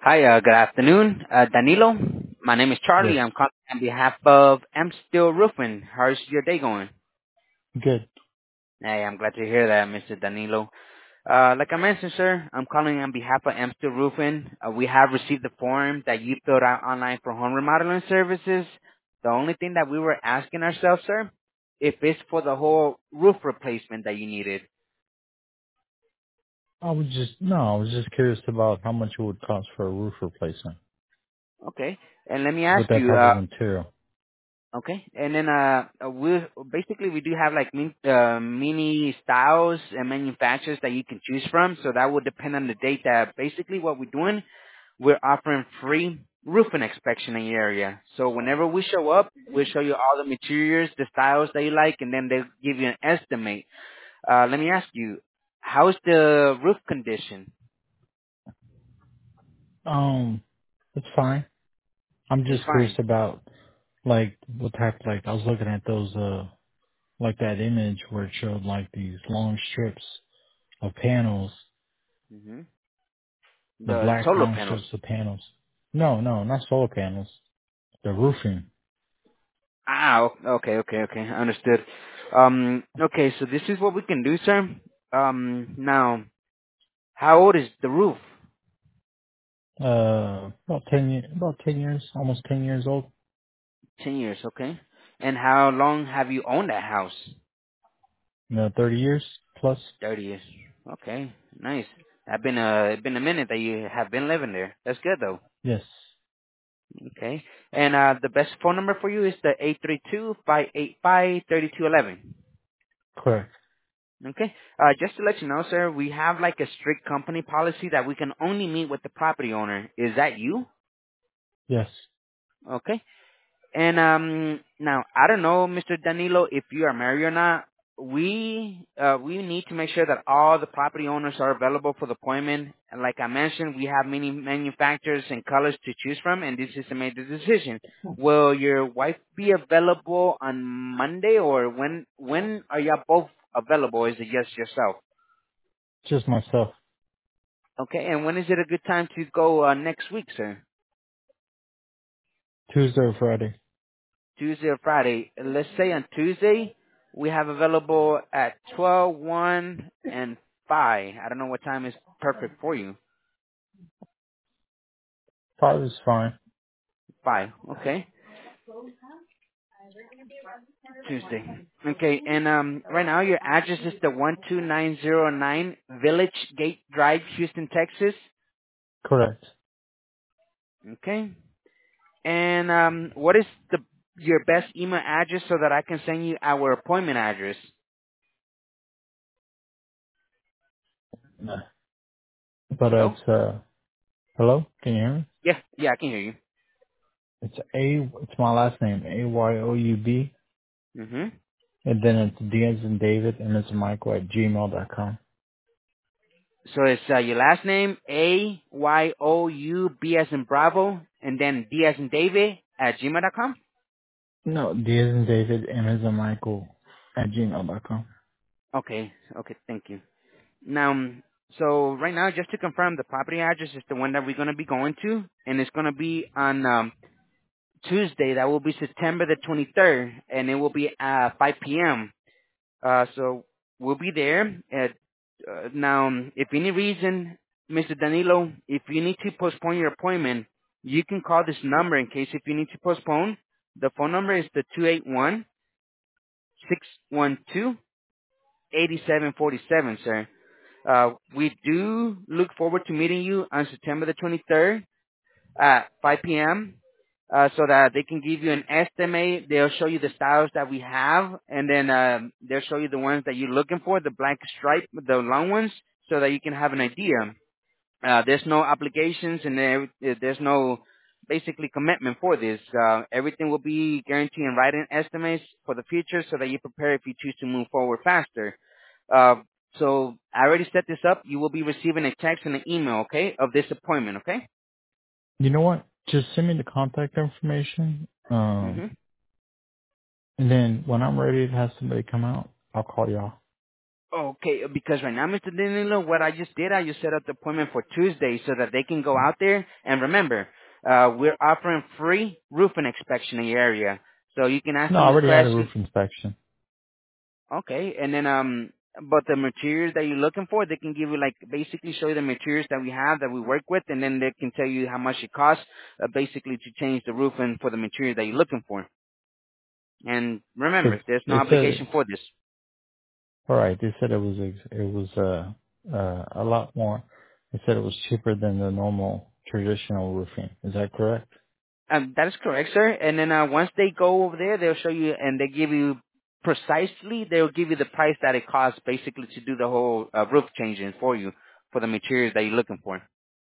Hi, good afternoon, Danilo. My name is Yes. Charlie. I'm calling on behalf of M Steel Roofing. How's your day going? Good. Hey, I'm glad to hear that, Mr. Danilo. Like I mentioned, sir, I'm calling on behalf of M Steel Roofing. We have received the form that you filled out online for home remodeling services. The only thing that we were asking ourselves, sir, if it's for the whole roof replacement that you needed. I was just curious about how much it would cost for a roof replacement Okay, and let me with ask that you, type of material. okay. And then we do have like mini styles and manufacturers that you can choose from. So that would depend on the date. That basically what we're doing, we're offering free roofing inspection in your area. So whenever we show up, we'll show you all the materials, the styles that you like, and then they'll give you an estimate. Let me ask you, how's the roof condition? Um, it's fine. I'm It's just curious fine. about like what type. Like I was looking at those like that image where it showed like these long strips of panels, hmm the The black solar long panels. strips of panels. No, not solar panels. The roofing. Ah, okay, understood. Okay, so this is what we can do, sir. Now, how old is the roof? About 10 years, almost 10 years old. 10 years, okay. And how long have you owned that house? 30 years plus. 30 years. Okay, nice. It's been a minute that you have been living there. That's good though. Yes, Okay. And the best phone number for you is the 832-585-3211. correct. Okay. Just to let you know, sir, we have like a strict company policy that we can only meet with the property owner. Is that you? Yes. Okay. And now I don't know, Mr. Danilo, if you are married or not. We need to make sure that all the property owners are available for the appointment. And like I mentioned, we have many manufacturers and colors to choose from, and this is to make the decision. Will your wife be available on Monday, or when are y'all both available? Is it just yourself? Just myself. Okay, and when is it a good time to go next week, sir? Tuesday or Friday. Tuesday or Friday? Let's say on Tuesday, we have available at 12, 1, and 5. I don't know what time is perfect for you. 5 is fine. 5, okay. Tuesday. Okay, and right now your address is the 12909 Village Gate Drive, Houston, Texas. Correct. Okay. And what is your best email address so that I can send you our appointment address? No. But Hello? hello? Can you hear me? Yeah, I can hear you. It's my last name, Ayoub, Mm-hmm. and then it's D as in David and it's Michael at gmail.com. So it's your last name, A-Y-O-U-B as in Bravo, and then D as in David at gmail.com? No, D as in David, M as in Michael at gmail.com. Okay, thank you. Now, so right now, just to confirm, the property address is the one that we're going to be going to, and it's going to be on Tuesday. That will be September the 23rd, and it will be at 5 p.m. So we'll be there. Now, if any reason, Mr. Danilo, if you need to postpone your appointment, you can call this number in case if you need to postpone. The phone number is the 281-612-8747, sir. We do look forward to meeting you on September the 23rd at 5 p.m. So that they can give you an estimate. They'll show you the styles that we have, and then they'll show you the ones that you're looking for, the black stripe, the long ones, so that you can have an idea. There's no obligations, and there's no basically commitment for this. Everything will be guaranteed in writing estimates for the future, so that you prepare if you choose to move forward faster. Uh, so I already set this up. You will be receiving a text and an email, okay, of this appointment, okay? You know what? Just send me the contact information. Mm-hmm. And then when I'm ready to have somebody come out, I'll call y'all. Okay, because right now, Mr. Danilo, what I just did, I just set up the appointment for Tuesday so that they can go out there. And remember, we're offering free roofing inspection in your area. So you can ask No, I them the already had a question. roof inspection. Okay, and then, but the materials that you're looking for, they can give you, like, basically show you the materials that we have, that we work with, and then they can tell you how much it costs, basically to change the roofing for the material that you're looking for. And remember, Cause there's no they said, obligation for this. alright, they said it was a lot more. They said it was cheaper than the normal traditional roofing. Is that correct? That is correct, sir. And then once they go over there, they'll show you, and they give you precisely, they'll give you the price that it costs basically to do the whole roof changing for you, for the materials that you're looking for.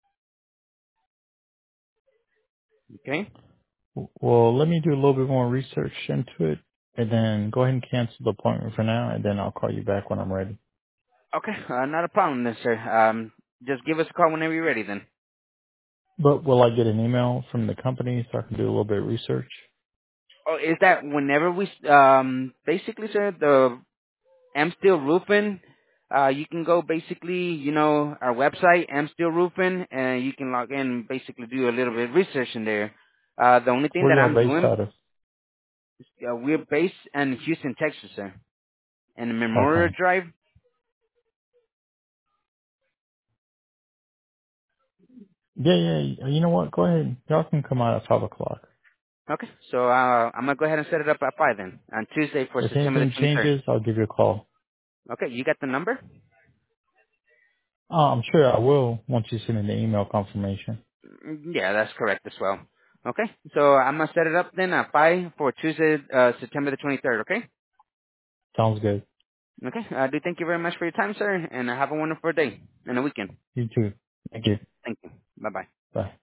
Okay? Well, let me do a little bit more research into it, and then go ahead and cancel the appointment for now, and then I'll call you back when I'm ready. Okay, not a problem then, sir. Just give us a call whenever you're ready then. But will I get an email from the company so I can do a little bit of research? Oh, is that whenever we, basically, sir, the M Steel Roofing, you can go basically, our website, M Steel Roofing, and you can log in and basically do a little bit of research in there. The only thing Where that y'all I'm based doing, out of? we're based in Houston, Texas, sir, in Memorial Okay. Drive. Yeah, yeah. You know what? Go ahead. Y'all can come out at 5 o'clock. Okay, so I'm gonna go ahead and set it up at 5 then, on Tuesday for If September the anything 23rd. changes, I'll give you a call. Okay, you got the number? Oh, I'm sure I will once you send me the email confirmation. Yeah, that's correct as well. Okay, so I'm gonna set it up then at 5 for Tuesday, September the 23rd. Okay. Sounds good. Okay. I do thank you very much for your time, sir, and have a wonderful day and a weekend. You too. Thank you. Thank you. Bye bye. Bye.